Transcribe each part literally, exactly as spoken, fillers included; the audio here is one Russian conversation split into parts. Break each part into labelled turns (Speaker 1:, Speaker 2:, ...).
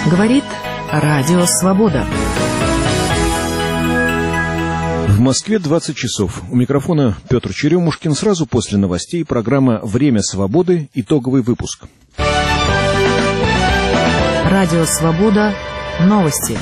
Speaker 1: Говорит Радио Свобода.
Speaker 2: В Москве двадцать часов. У микрофона Петр Черемушкин. Сразу после новостей программа «Время свободы». Итоговый выпуск.
Speaker 1: Радио Свобода. Новости.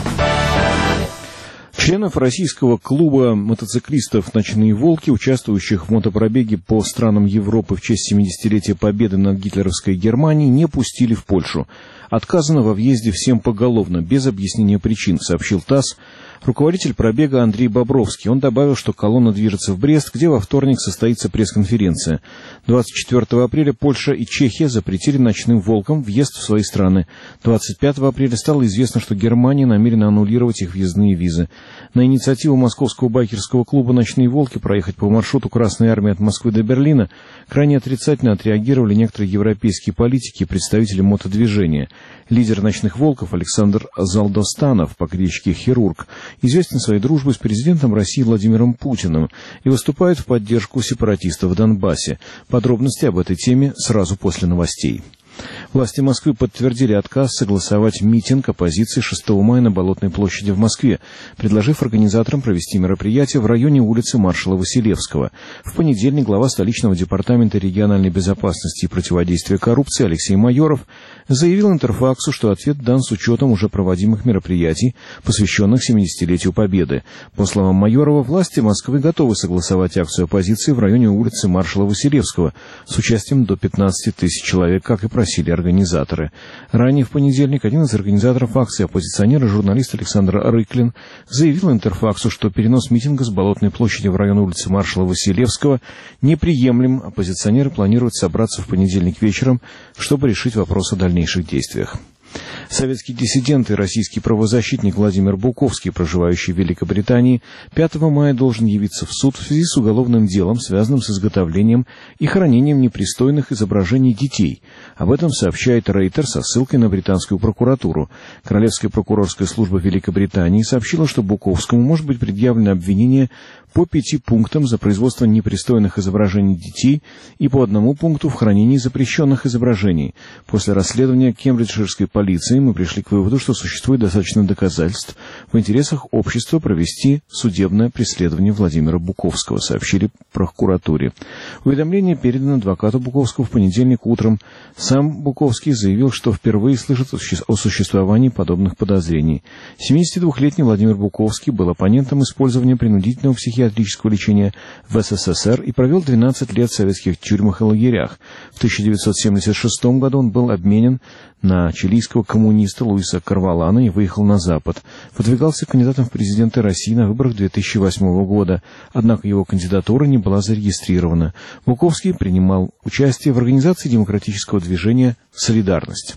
Speaker 2: Членов российского клуба мотоциклистов «Ночные волки», участвующих в мотопробеге по странам Европы в честь семидесятилетия победы над гитлеровской Германией, не пустили в Польшу. Отказано во въезде всем поголовно, без объяснения причин, сообщил ТАСС. Руководитель пробега Андрей Бобровский. Он добавил, что колонна движется в Брест, где во вторник состоится пресс-конференция. двадцать четвёртого апреля Польша и Чехия запретили «Ночным волкам» въезд в свои страны. двадцать пятого апреля стало известно, что Германия намерена аннулировать их въездные визы. На инициативу московского байкерского клуба «Ночные волки» проехать по маршруту Красной Армии от Москвы до Берлина крайне отрицательно отреагировали некоторые европейские политики и представители мотодвижения. Лидер «Ночных волков» Александр Залдостанов, по кличке Хирург, известен своей дружбой с президентом России Владимиром Путиным и выступает в поддержку сепаратистов в Донбассе. Подробности об этой теме сразу после новостей. Власти Москвы подтвердили отказ согласовать митинг оппозиции шестого мая на Болотной площади в Москве, предложив организаторам провести мероприятие в районе улицы Маршала Василевского. В понедельник глава столичного департамента региональной безопасности и противодействия коррупции Алексей Майоров заявил Интерфаксу, что ответ дан с учетом уже проводимых мероприятий, посвященных семидесятилетию Победы. По словам Майорова, власти Москвы готовы согласовать акцию оппозиции в районе улицы Маршала Василевского с участием до пятнадцати тысяч человек, как и просили организаторы. Ранее в понедельник один из организаторов акции, оппозиционер и журналист Александр Рыклин, заявил Интерфаксу, что перенос митинга с Болотной площади в район улицы Маршала Василевского неприемлем. Оппозиционеры планируют собраться в понедельник вечером, чтобы решить вопрос о дальнейших действиях. Советский диссидент и российский правозащитник Владимир Буковский, проживающий в Великобритании, пятого мая должен явиться в суд в связи с уголовным делом, связанным с изготовлением и хранением непристойных изображений детей. Об этом сообщает Рейтер со ссылкой на британскую прокуратуру. Королевская прокурорская служба Великобритании сообщила, что Буковскому может быть предъявлено обвинение по пяти пунктам за производство непристойных изображений детей и по одному пункту в хранении запрещенных изображений. После расследования кембриджширской полиции мы пришли к выводу, что существует достаточно доказательств в интересах общества провести судебное преследование Владимира Буковского, сообщили в прокуратуре. Уведомление передано адвокату Буковского в понедельник утром. Сам Буковский заявил, что впервые слышит о существовании подобных подозрений. семидесятидвухлетний Владимир Буковский был оппонентом использования принудительного психиатрического лечения в СССР и провел двенадцать лет в советских тюрьмах и лагерях. В тысяча девятьсот семьдесят шестом году он был обменен на чилийского коммуниста Луиса Карвалана и выехал на Запад. Выдвигался кандидатом в президенты России на выборах две тысячи восьмого года, однако его кандидатура не была зарегистрирована. Буковский принимал участие в организации демократического движения «Солидарность».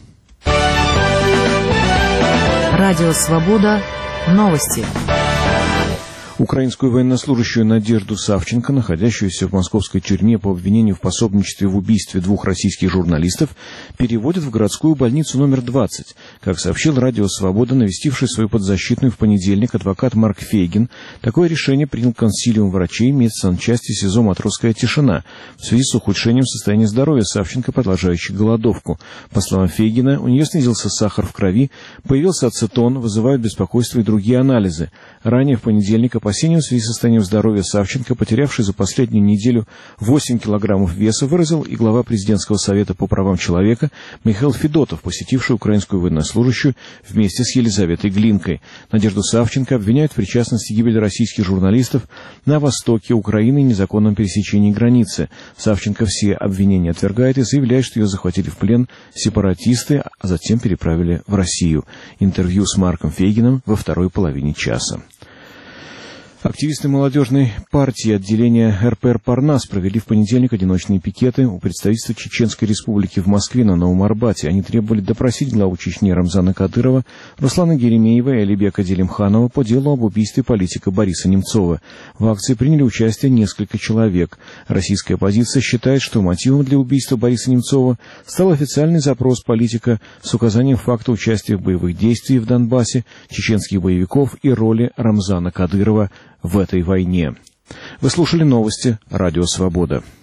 Speaker 1: Радио Свобода. Новости.
Speaker 2: Украинскую военнослужащую Надежду Савченко, находящуюся в московской тюрьме по обвинению в пособничестве в убийстве двух российских журналистов, переводят в городскую больницу номер двадцать. Как сообщил Радио Свобода, навестивший свою подзащитную в понедельник адвокат Марк Фейгин, такое решение принял консилиум врачей медсанчасти СИЗО «Матросская тишина» в связи с ухудшением состояния здоровья Савченко, продолжающей голодовку. По словам Фейгина, у нее снизился сахар в крови, появился ацетон, вызывают беспокойство и другие анализы. Ранее в понедельник опасения в связи с состоянием здоровья Савченко, потерявшей за последнюю неделю восемь килограммов веса, выразил и глава президентского совета по правам человека Михаил Федотов, посетивший украинскую военнослужащую вместе с Елизаветой Глинкой. Надежду Савченко обвиняют в причастности к гибели российских журналистов на востоке Украины и незаконном пересечении границы. Савченко все обвинения отвергает и заявляет, что ее захватили в плен сепаратисты, а затем переправили в Россию. Интервью с Марком Фейгиным во второй половине часа. Активисты молодежной партии отделения эр пэ эр «Парнас» провели в понедельник одиночные пикеты у представительства Чеченской Республики в Москве на Новом Арбате. Они требовали допросить главу Чечни Рамзана Кадырова, Руслана Геремеева и Алибека Делимханова по делу об убийстве политика Бориса Немцова. В акции приняли участие несколько человек. Российская оппозиция считает, что мотивом для убийства Бориса Немцова стал официальный запрос политика с указанием факта участия в боевых действиях в Донбассе, чеченских боевиков и роли Рамзана Кадырова в этой войне. Вы слушали новости «Радио Свобода».